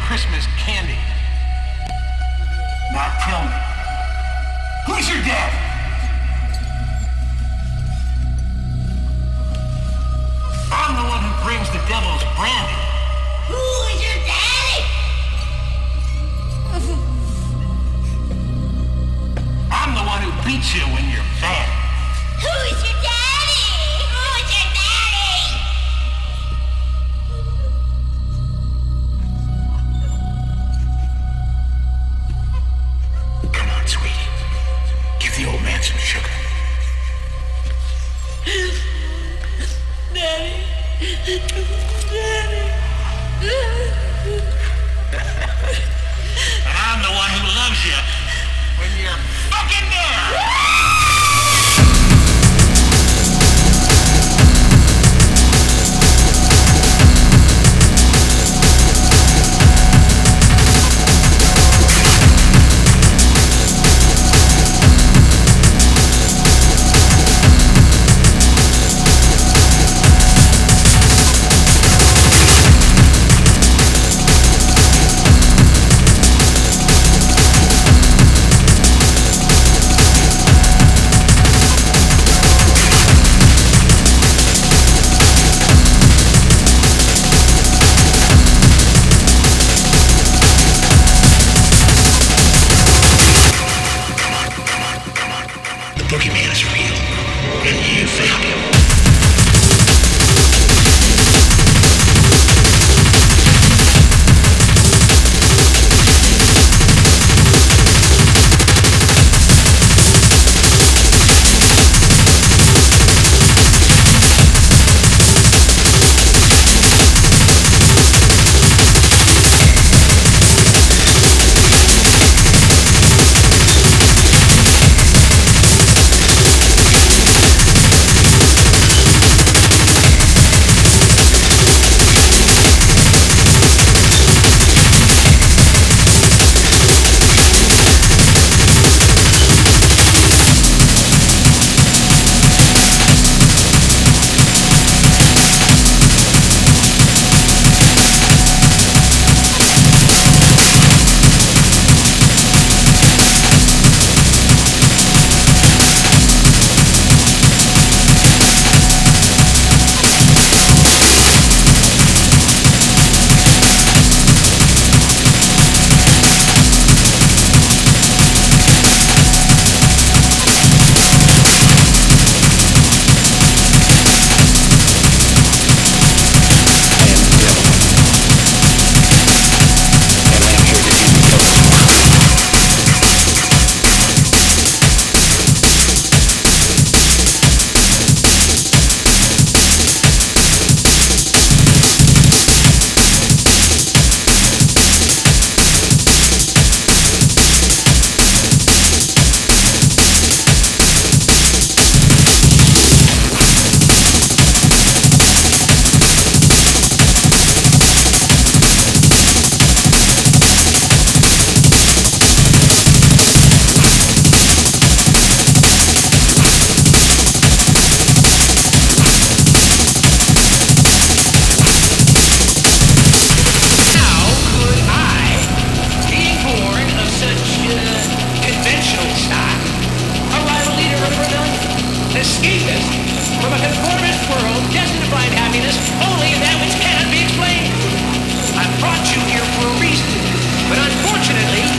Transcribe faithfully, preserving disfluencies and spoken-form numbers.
Christmas candy. Now tell me, who's your dad? I'm the one who brings the devil's brandy. Who is your daddy? I'm the one who beats you when you're bad. Who is your daddy? Who is your daddy? Come on, sweetie. Give the old man some sugar. Daddy. Daddy. And I'm the one who loves you when you're fucking there. Boogeyman is real, and you found him. Escapist from a conformist world destined to find happiness only in that which cannot be explained. I've brought you here for a reason, but unfortunately,